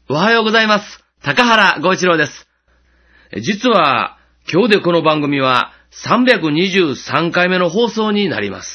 おはようございます。高原剛一郎です。実は今日でこの番組は323回目の放送になります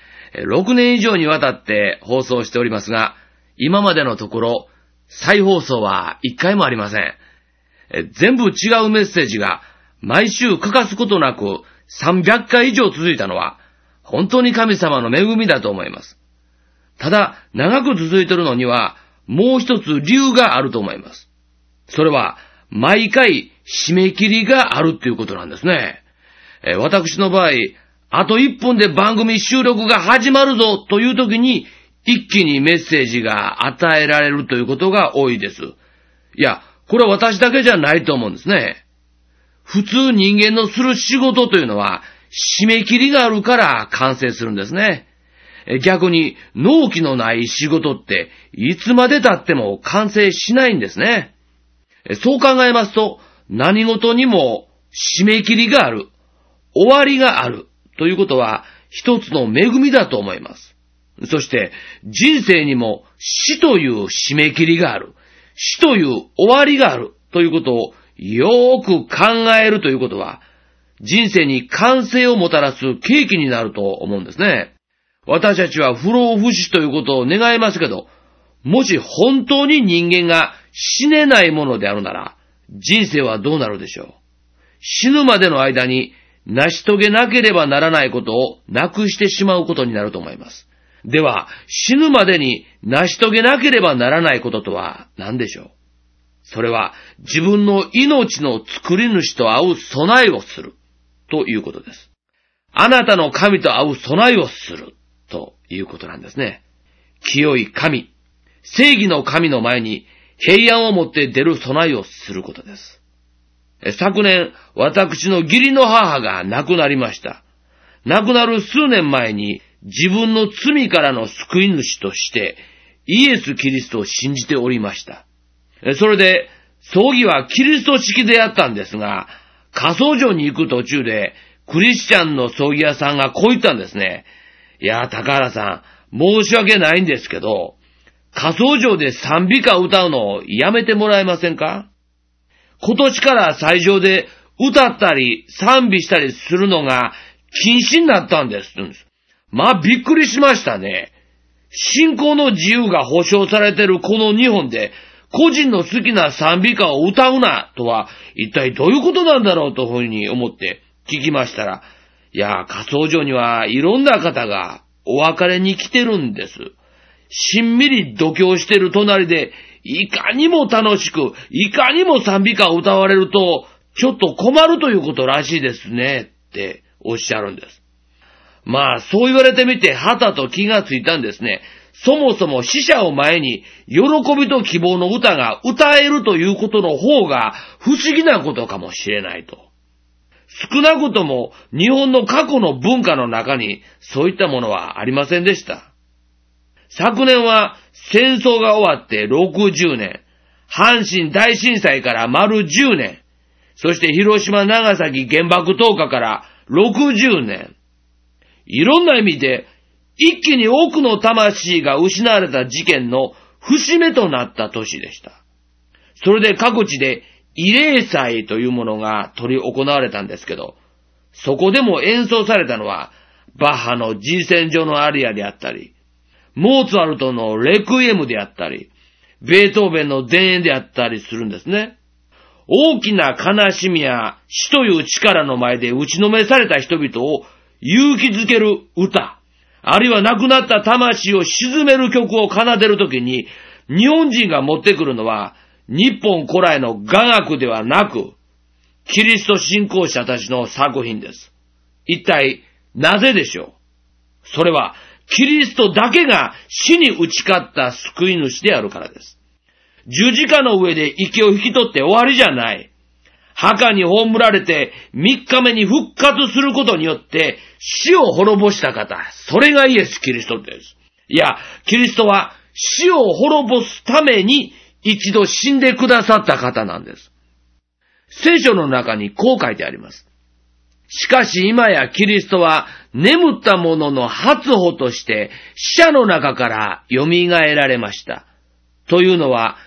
。6年以上にわたって放送しておりますが、今までのところ再放送は1回もありません。全部違うメッセージが毎週欠かすことなく300回以上続いたのは本当に神様の恵みだと思います。ただ長く続いているのにはもう一つ理由があると思います。それは毎回締め切りがあるということなんですね。私の場合、あと1分で番組収録が始まるぞという時に一気にメッセージが与えられるということが多いです。いや、これは私だけじゃないと思うんですね。普通人間のする仕事というのは締め切りがあるから完成するんですね。逆に納期のない仕事っていつまで経っても完成しないんですね。そう考えますと何事にも締め切りがある、終わりがあるということは一つの恵みだと思います。そして人生にも死という締め切りがある、死という終わりがあるということをよーく考えるということは人生に完成をもたらす契機になると思うんですね。私たちは不老不死ということを願いますけど、もし本当に人間が死ねないものであるなら、人生はどうなるでしょう。死ぬまでの間に成し遂げなければならないことをなくしてしまうことになると思います。では、死ぬまでに成し遂げなければならないこととは何でしょう。それは自分の命の作り主と会う備えをするということです。あなたの神と会う備えをするということなんですね。清い神、正義の神の前に平安を持って出る備えをすることです。昨年、私の義理の母が亡くなりました。亡くなる数年前に自分の罪からの救い主としてイエス・キリストを信じておりました。それで、葬儀はキリスト式でやったんですが、火葬場に行く途中でクリスチャンの葬儀屋さんがこう言ったんですね。いや、高原さん、申し訳ないんですけど、火葬場で賛美歌を歌うのをやめてもらえませんか？今年から斎場で歌ったり賛美したりするのが禁止になったんです。まあびっくりしましたね。信仰の自由が保障されているこの日本で個人の好きな賛美歌を歌うなとは一体どういうことなんだろうというふうに思って聞きましたら、いや、火葬場にはいろんな方がお別れに来てるんです。しんみり度胸してる隣で、いかにも楽しく、いかにも賛美歌を歌われると、ちょっと困るということらしいですね、っておっしゃるんです。まあ、そう言われてみて、はたと気がついたんですね。そもそも死者を前に、喜びと希望の歌が歌えるということの方が不思議なことかもしれないと。少なくとも日本の過去の文化の中にそういったものはありませんでした。昨年は戦争が終わって60年、阪神大震災から丸10年、そして広島長崎原爆投下から60年。いろんな意味で一気に多くの魂が失われた事件の節目となった年でした。それで各地で慰霊祭というものが執り行われたんですけど、そこでも演奏されたのは、バッハの G 線上のアリアであったり、モーツァルトのレクイエムであったり、ベートーベンの田園であったりするんですね。大きな悲しみや死という力の前で打ちのめされた人々を勇気づける歌、あるいは亡くなった魂を鎮める曲を奏でるときに、日本人が持ってくるのは、日本古来の雅楽ではなく、キリスト信仰者たちの作品です。一体、なぜでしょう？それは、キリストだけが死に打ち勝った救い主であるからです。十字架の上で息を引き取って終わりじゃない。墓に葬られて3日目に復活することによって死を滅ぼした方、それがイエス・キリストです。いや、キリストは死を滅ぼすために一度死んでくださった方なんです。聖書の中にこう書いてあります。しかし今やキリストは眠った者の初歩として死者の中から蘇られました。というのは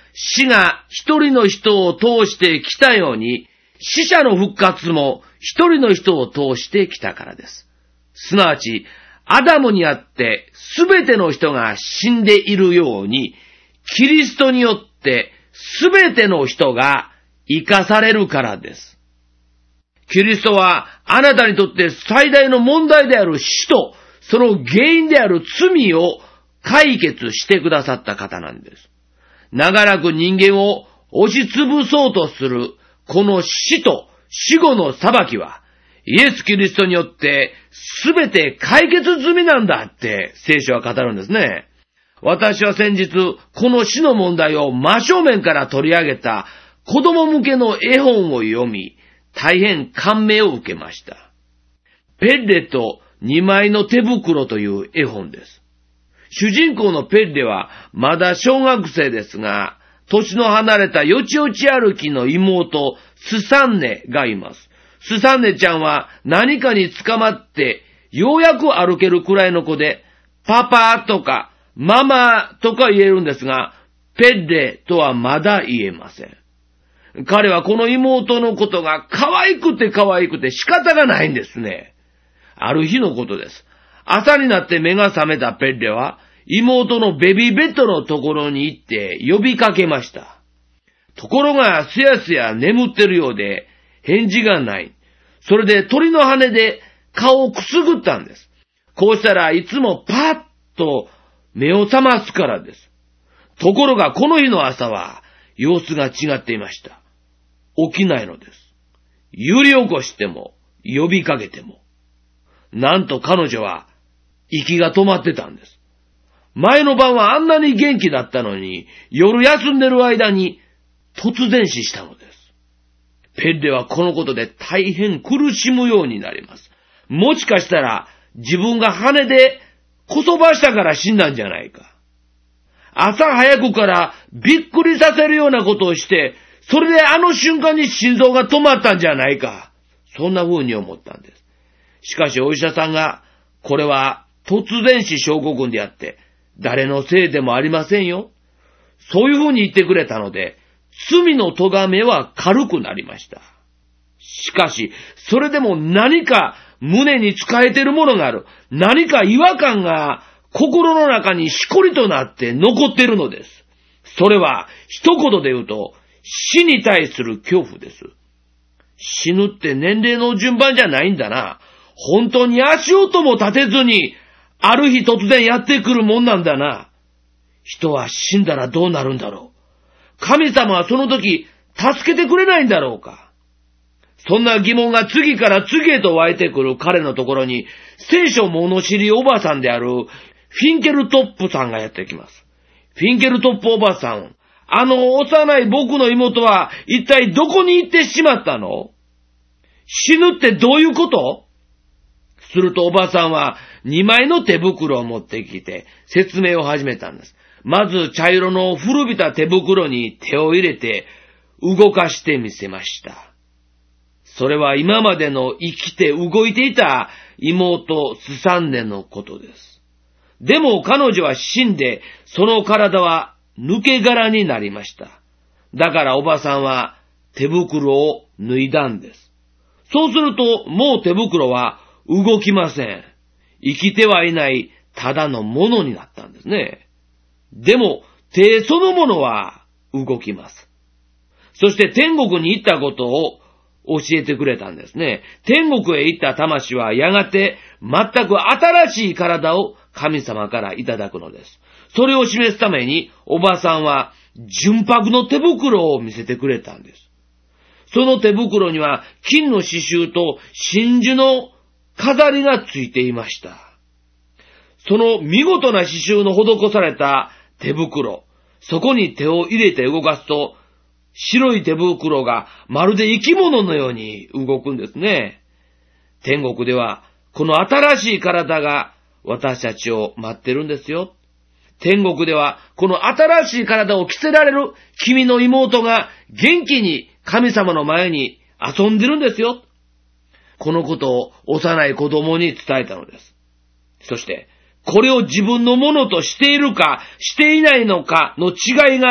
死が一人の人を通してきたように、死者の復活も一人の人を通してきたからです。すなわち、アダムにあってすべての人が死んでいるように、キリストによってすべての人が生かされるからです。キリストはあなたにとって最大の問題である死と、その原因である罪を解決してくださった方なんです。長らく人間を押しつぶそうとするこの死と死後の裁きは、イエス・キリストによってすべて解決済みなんだって聖書は語るんですね。私は先日この死の問題を真正面から取り上げた子供向けの絵本を読み、大変感銘を受けました。ペッレと2枚の手袋という絵本です。主人公のペッレはまだ小学生ですが、年の離れたよちよち歩きの妹、スサンネがいます。スサンネちゃんは何かに捕まってようやく歩けるくらいの子で、パパとかママとか言えるんですが、ペッレとはまだ言えません。彼はこの妹のことが可愛くて仕方がないんですね。ある日のことです。朝になって目が覚めたペッレは、妹のベビーベッドのところに行って呼びかけました。ところがすやすや眠ってるようで返事がない。それで鳥の羽で顔をくすぐったんです。こうしたらいつもパッと目を覚ますからです。ところがこの日の朝は様子が違っていました。起きないのです。揺り起こしても呼びかけても。なんと彼女は息が止まってたんです。前の晩はあんなに元気だったのに、夜休んでる間に突然死したのです。ペッレはこのことで大変苦しむようになります。もしかしたら自分が羽でこそばしたから死んだんじゃないか。朝早くからびっくりさせるようなことをして、それであの瞬間に心臓が止まったんじゃないか。そんな風に思ったんです。しかしお医者さんが、これは突然死症候群であって、誰のせいでもありませんよ。そういう風に言ってくれたので、罪の咎めは軽くなりました。しかし、それでも何か胸に使えてるものがある。何か違和感が心の中にしこりとなって残っているのです。それは一言で言うと、死に対する恐怖です。死ぬって年齢の順番じゃないんだな。本当に足音も立てずに、ある日突然やってくるもんなんだな。人は死んだらどうなるんだろう。神様はその時、助けてくれないんだろうか。そんな疑問が次から次へと湧いてくる彼のところに、聖書物知りおばさんであるフィンケルトップさんがやってきます。フィンケルトップおばさん、あの幼い僕の妹は一体どこに行ってしまったの？死ぬってどういうこと？するとおばさんは2枚の手袋を持ってきて説明を始めたんです。まず茶色の古びた手袋に手を入れて動かしてみせました。それは今までの生きて動いていた妹スサンネのことです。でも彼女は死んでその体は抜け殻になりました。だからおばさんは手袋を脱いだんです。そうするともう手袋は動きません。生きてはいないただのものになったんですね。でも手そのものは動きます。そして天国に行ったことを教えてくれたんですね。天国へ行った魂はやがて全く新しい体を神様からいただくのです。それを示すためにおばさんは純白の手袋を見せてくれたんです。その手袋には金の刺繍と真珠の飾りがついていました。その見事な刺繍の施された手袋、そこに手を入れて動かすと、白い手袋がまるで生き物のように動くんですね。天国ではこの新しい体が私たちを待ってるんですよ。天国ではこの新しい体を着せられる君の妹が元気に神様の前に遊んでるんですよ。このことを幼い子供に伝えたのです。そして、これを自分のものとしているかしていないのかの違いが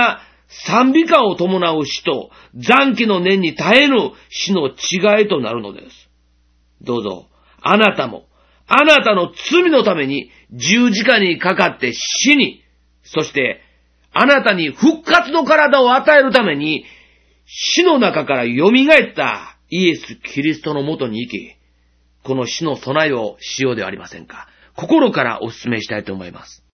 賛美歌を伴う死と残機の念に耐えぬ死の違いとなるのです。どうぞ、あなたも、あなたの罪のために十字架にかかって死に、そしてあなたに復活の体を与えるために死の中から蘇ったイエス・キリストのもとに行き、この死の備えをしようではありませんか。心からお勧めしたいと思います。